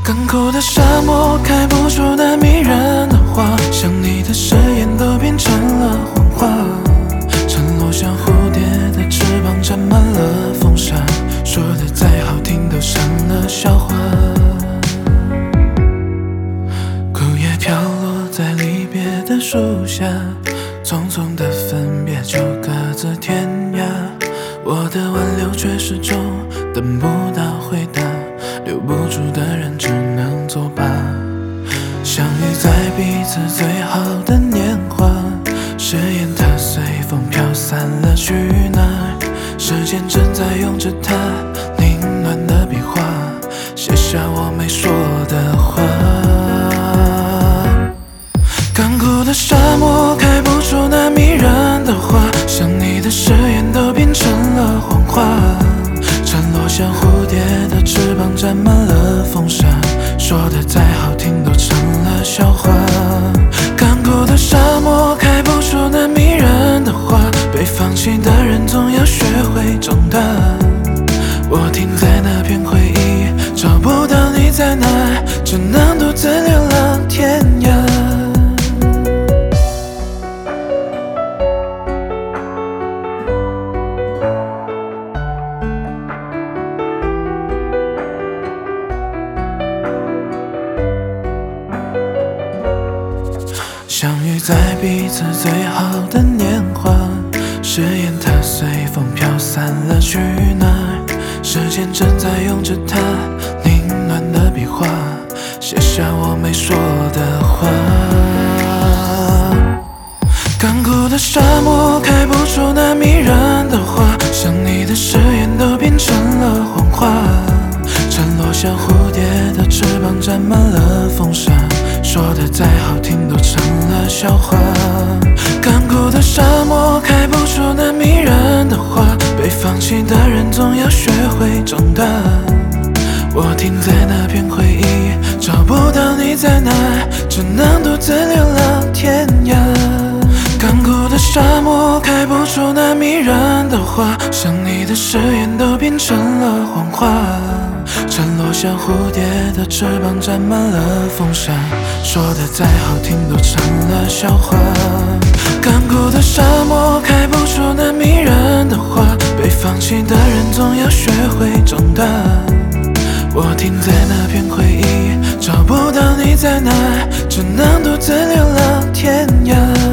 干枯的沙漠开不出那迷人的花，想你的誓言都变成了谎话。沉落像蝴蝶的翅膀，沾满了风沙，说的再好听都成了笑话。枯叶飘落在离别的树下，匆匆的分别就各自天涯。我的挽留却始终等不到回答，留不住的人只能作罢。相遇在彼此最好的年华，誓言它随风飘散了去哪儿？时间正在用着它凌乱的笔画，写下我没说的话。干枯的沙漠开不出那迷人的花，想你的誓言都变成了谎话。沉落像蝴蝶的翅膀，沾满了风沙，说的再好听都成了笑话。干枯的沙漠开不出那迷人的花，被放弃的人总要学会长大。我停在那片回忆，找不到你在哪，只能独自流浪天涯。相遇在彼此最好的年华，誓言它随风飘散了去哪儿？时间正在用着它凌乱的笔画，写下我没说的话。干枯的沙漠开不出那迷人的花，想你的誓言都变成了谎话。沉落像蝴蝶的翅膀，沾满了风沙，说的再好听都成了笑话。干枯的沙漠开不出那迷人的花，被放弃的人总要学会长大。我停在那片回忆，找不到你在哪，只能独自流浪天涯。干枯的沙漠开不出那迷人的花，想你的誓言都变成了谎话。沉落像蝴蝶的翅膀，沾满了风沙，说的再好听都成了笑话。干枯的沙漠开不出那迷人的花，被放弃的人总要学会长大。我停在那片回忆，找不到你在哪，只能独自流浪天涯。